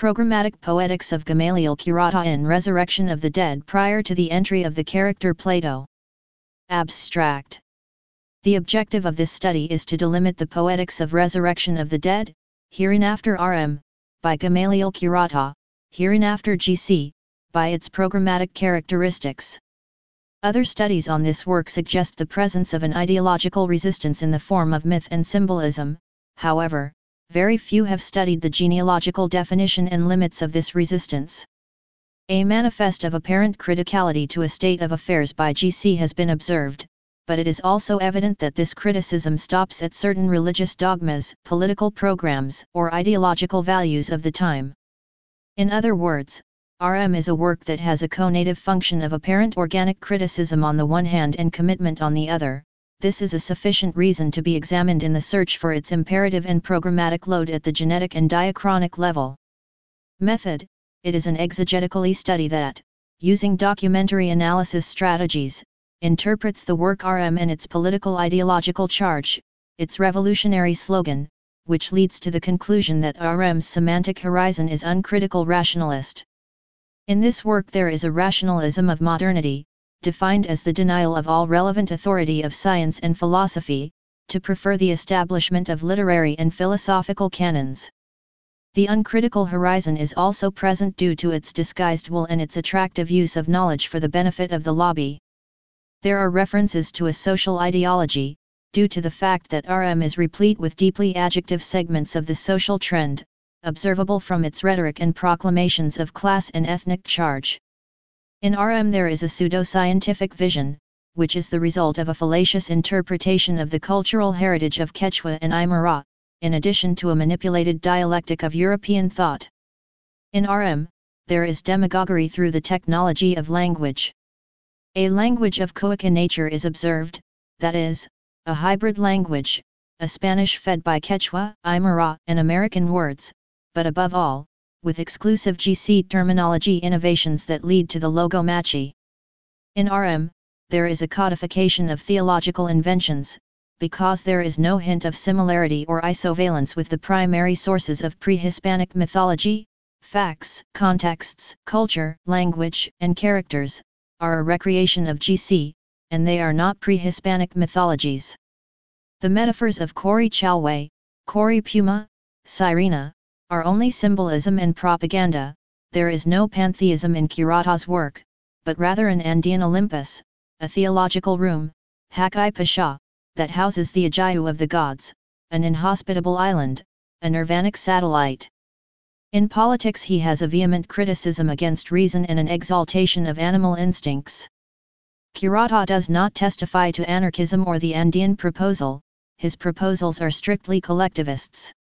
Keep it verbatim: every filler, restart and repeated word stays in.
Programmatic Poetics of Gamaliel Kurata in Resurrection of the Dead prior to the entry of the character Plato. Abstract. The objective of this study is to delimit the poetics of Resurrection of the Dead, hereinafter R M, by Gamaliel Kurata, hereinafter G C, by its programmatic characteristics. Other studies on this work suggest the presence of an ideological resistance in the form of myth and symbolism. However, very few have studied the genealogical definition and limits of this resistance. A manifest of apparent criticality to a state of affairs by G C has been observed, but it is also evident that this criticism stops at certain religious dogmas, political programs, or ideological values of the time. In other words, R M is a work that has a conative function of apparent organic criticism on the one hand and commitment on the other. This is a sufficient reason to be examined in the search for its imperative and programmatic load at the genetic and diachronic level. Method: it is an exegetically study that, using documentary analysis strategies, interprets the work R M and its political ideological charge, its revolutionary slogan, which leads to the conclusion that R M's semantic horizon is uncritical rationalist. In this work there is a rationalism of modernity, defined as the denial of all relevant authority of science and philosophy, to prefer the establishment of literary and philosophical canons. The uncritical horizon is also present due to its disguised will and its attractive use of knowledge for the benefit of the lobby. There are references to a social ideology, due to the fact that R M is replete with deeply adjective segments of the social trend, observable from its rhetoric and proclamations of class and ethnic charge. In R M there is a pseudo-scientific vision, which is the result of a fallacious interpretation of the cultural heritage of Quechua and Aymara, in addition to a manipulated dialectic of European thought. In R M, there is demagoguery through the technology of language. A language of Coica nature is observed, that is, a hybrid language, a Spanish fed by Quechua, Aymara, and American words, but above all, with exclusive G C terminology innovations that lead to the logomachi. In R M, there is a codification of theological inventions, because there is no hint of similarity or isovalence with the primary sources of pre-Hispanic mythology. Facts, contexts, culture, language, and characters are a recreation of G C, and they are not pre-Hispanic mythologies. The metaphors of Cory Chalway, Cory Puma, Sirena, are only symbolism and propaganda. There is no pantheism in Kurata's work, but rather an Andean Olympus, a theological room, Hakai Pasha, that houses the Ajayu of the gods, an inhospitable island, a nirvanic satellite. In politics he has a vehement criticism against reason and an exaltation of animal instincts. Kurata does not testify to anarchism or the Andean proposal, his proposals are strictly collectivists.